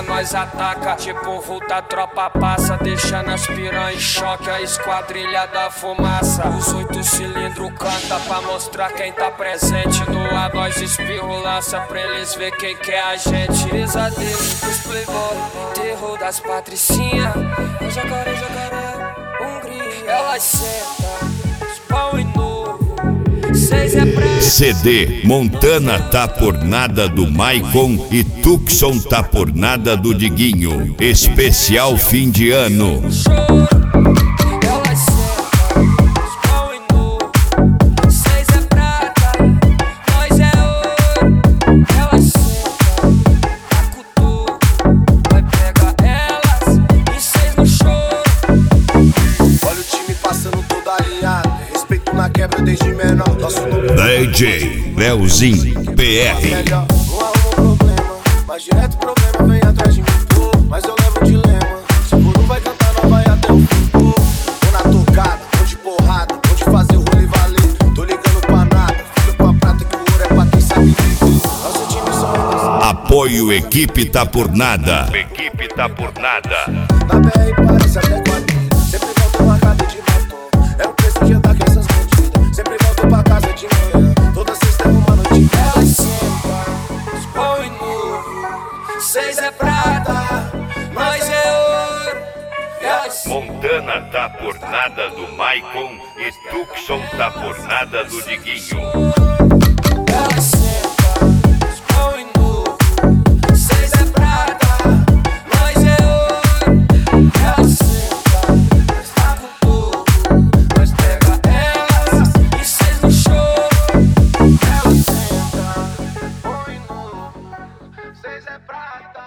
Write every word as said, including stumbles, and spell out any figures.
cima nós ataca. Tipo vulta, tropa passa, deixando as piranha em choque, a esquadrilha da fumaça. Os oito cilindros canta pra mostrar quem tá presente. No ar nós espirro lança pra eles ver quem que é a gente. Pesadelo dos playboy, terror das patricinha. É jacaré, jacaré, Hungria. Elas sentam, os pau e nu. Seis é pra... C D Montana tá por nada do Maicon e Tucson tá por nada do Diguinho. Especial fim de ano. Na quebra desde menor. D J Leozinho P R. Melhor, não arruma problema, mas direto problema vem atrás de mim, pô. Mas eu levo um dilema, se por um vai cantar, não vai até o fim, pô. Tô na tocada, tô de porrada, tô de fazer o rolê valer. Tô ligando pra nada, fica com a prata que o ouro é pra quem sabe viver. Nosso time só é. Apoio Equipe Tá Por Nada. Equipe Tá Por Nada. Na B R parece até quadrilha, sempre volto marcado de batom. É o preço de andar com essas bandidas, sempre volto pra casa de manhã. Toda sexta é uma noite. Elas sentam, os pão e novo. Seis é prata, nós é ouro. Elas... Montana tá por nada do Maicon e Tucson tá por nada do Diguinho. Elas sentam, os pão e novo. Seis é prata, nós é ouro. Elas sentam, nós tá com tudo. Nós pega elas e seis no show. Elas sentam, põe novo. Seis é prata.